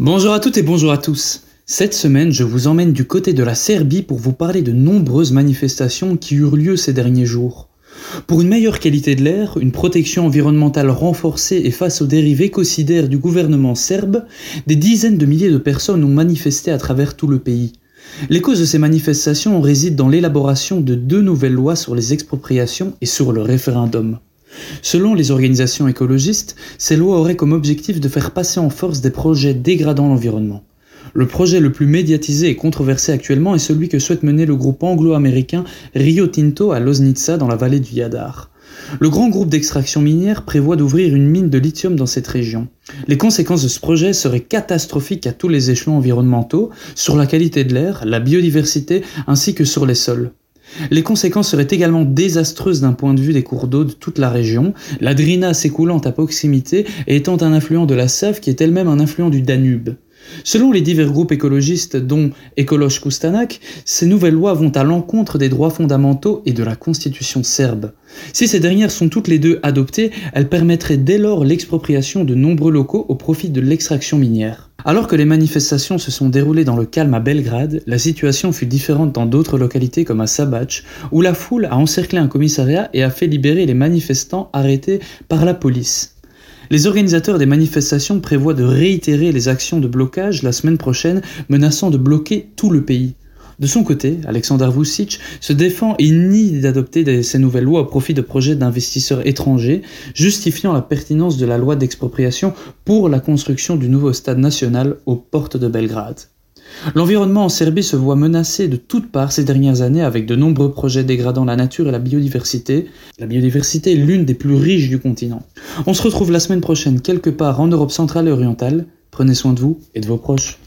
Bonjour à toutes et bonjour à tous. Cette semaine, je vous emmène du côté de la Serbie pour vous parler de nombreuses manifestations qui eurent lieu ces derniers jours. Pour une meilleure qualité de l'air, une protection environnementale renforcée et face aux dérives écocidaires du gouvernement serbe, des dizaines de milliers de personnes ont manifesté à travers tout le pays. Les causes de ces manifestations résident dans l'élaboration de 2 nouvelles lois sur les expropriations et sur le référendum. Selon les organisations écologistes, ces lois auraient comme objectif de faire passer en force des projets dégradant l'environnement. Le projet le plus médiatisé et controversé actuellement est celui que souhaite mener le groupe anglo-américain Rio Tinto à Loznica dans la vallée du Jadar. Le grand groupe d'extraction minière prévoit d'ouvrir une mine de lithium dans cette région. Les conséquences de ce projet seraient catastrophiques à tous les échelons environnementaux, sur la qualité de l'air, la biodiversité ainsi que sur les sols. Les conséquences seraient également désastreuses d'un point de vue des cours d'eau de toute la région, la Drina s'écoulant à proximité et étant un affluent de la Save qui est elle-même un affluent du Danube. Selon les divers groupes écologistes dont Ekolosh Kustanak, ces nouvelles lois vont à l'encontre des droits fondamentaux et de la constitution serbe. Si ces dernières sont toutes les deux adoptées, elles permettraient dès lors l'expropriation de nombreux locaux au profit de l'extraction minière. Alors que les manifestations se sont déroulées dans le calme à Belgrade, la situation fut différente dans d'autres localités comme à Sabac, où la foule a encerclé un commissariat et a fait libérer les manifestants arrêtés par la police. Les organisateurs des manifestations prévoient de réitérer les actions de blocage la semaine prochaine, menaçant de bloquer tout le pays. De son côté, Aleksandar Vučić se défend et nie d'adopter ces nouvelles lois au profit de projets d'investisseurs étrangers, justifiant la pertinence de la loi d'expropriation pour la construction du nouveau stade national aux portes de Belgrade. L'environnement en Serbie se voit menacé de toutes parts ces dernières années avec de nombreux projets dégradant la nature et la biodiversité. La biodiversité est l'une des plus riches du continent. On se retrouve la semaine prochaine quelque part en Europe centrale et orientale. Prenez soin de vous et de vos proches.